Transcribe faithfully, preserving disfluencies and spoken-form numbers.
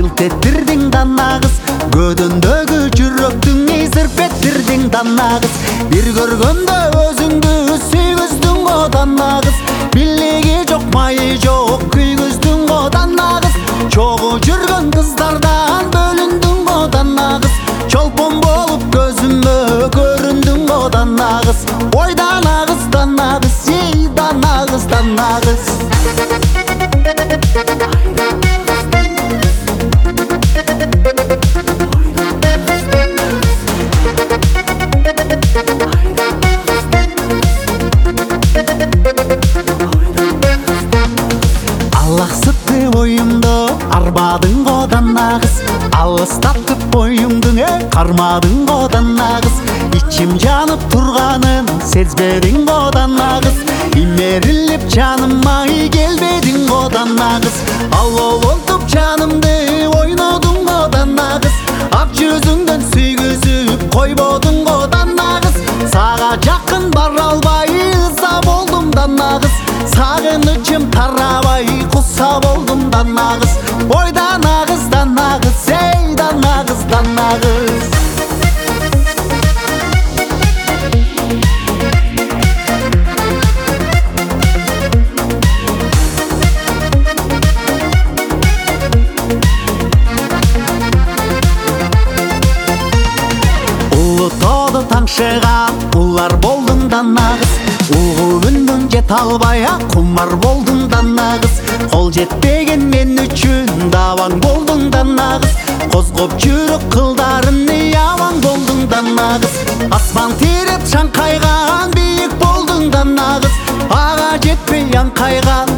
жылт еттирдиң да нагыз, көдөндөгү жүрөктүң изирпеттирдиң да нагыз. Бир көргөндө өзүңдү сүйгүздүң го да нагыз, бийлиги жок майы жок күйгүздүң го да нагыз. Чогуу жүргөн кыздардан бөлүндүң го да нагыз, чолпон болуп көзүмө көрүндүң го да нагыз. Ой да нагыз да нагыз, ей да нагыз да нагыз. Алаксытты оюмду арбадың го да нагыз, алыстатып боюңдуң э кармадың го да нагыз. Ичим жанып турганын сезбедиң го да нагыз, имерилип жаныма келбедиң го да нагыз. Алоолонтуп жанымды ойнодуң го да нагыз, ак жүзүңдөн сүйгүзүп койбодуң го да нагыз. Сага жакын бара албай ыза болдум да нагыз, сагынычым тарабай куса болдум да нагыз. Ой да нагыз да нагыз, ей да нагыз да нагыз. Улутоодо таңшыган улар болдуң да нагыз, угуп үндүң жете албай кумар болдуң да нагыз. Кол жетпеген мен үчүн даваң болдуң да нагыз, козгоп жүрөк кылдарымны яман болдуң да нагыз. Асман тиреп шаңкайган бийик болдуң да нагыз, ага жетпей аңкайган